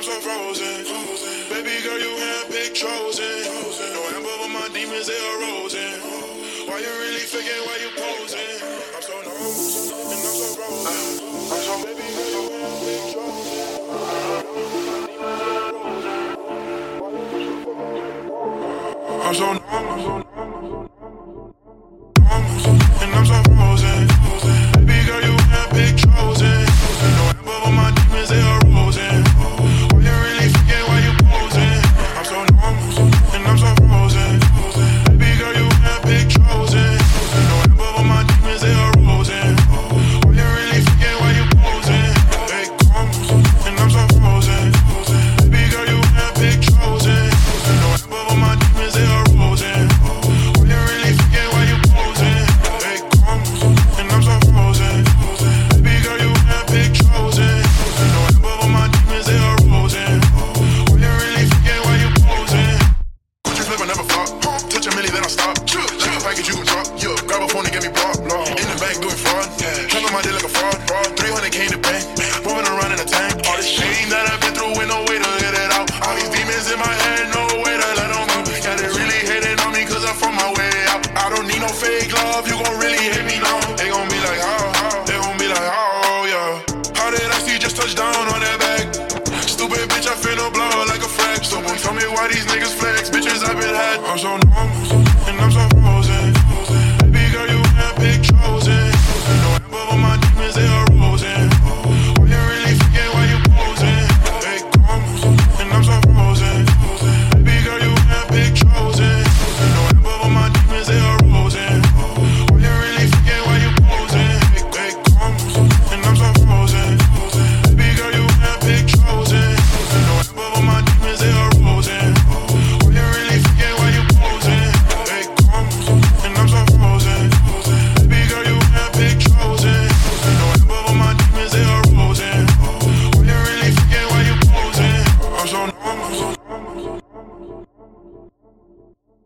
I'm so frozen. Baby girl, you handpicked chosen. No amber, but my demons, they are rosing. Why you really faking, why you posing? I'm so normal, and I'm so frozen. I'm so baby girl, you handpicked chosen. I'm so normal, and I'm so frozen. Baby girl, you handpicked chosen. No amber, but my demons, they are rosing. Why you really faking, why you posing? I'm so normal, and I'm so frozen. Baby girl, you handpicked chosen. No amber, but my demons, they are rosing. Why you really faking, why you posing? Big commas, and I'm so frozen. Baby girl, you handpicked chosen. No amber, but my demons, they are rosing. Why you really faking, why you posing? Big commas, and I'm so frozen. Baby girl, you handpicked chosen. No amber, but my demons, they are rosing. Why you really faking, why you posing? Gucci flip, I never flop. Touch a milli, then I stop. Like a package you can drop. Yeah, grab a phone and get me blocked. In the bank doing fraud. Handle my day like a fraud. 300K in the bank. Moving around in a tank. All this shame that I've been through with no way to get it out. All these demons in my head, no way to let them out. Yeah, they really hating on me cause I'm from my way out. I don't need no fake love, you gon' really hate me now. They gon' be like, how? They gon' be like, how, yeah. How did I see just touch down on that back? Stupid bitch, I finna blow like a frack. Someone tell me why these niggas flex. Bitches I've been had. I'm so normal, and I'm so frozen. Baby girl, you handpicked chosen. No amber, but my demons, they are rosing. Why you really faking, why you posing? Big commas, and I'm so frozen. Baby girl, you handpicked chosen. No amber, but my demons, they are rosing. Why you really faking, why you posing? Big commas, and I'm so frozen. Baby girl, you handpicked chosen. No amber, but my demons, they are rosing. Why you really faking, why you posing? Big commas, and I'm so frozen. Baby girl, you handpicked chosen. No amber, but my demons, they are rosing. Why you really faking, why you posing? I'm so normal.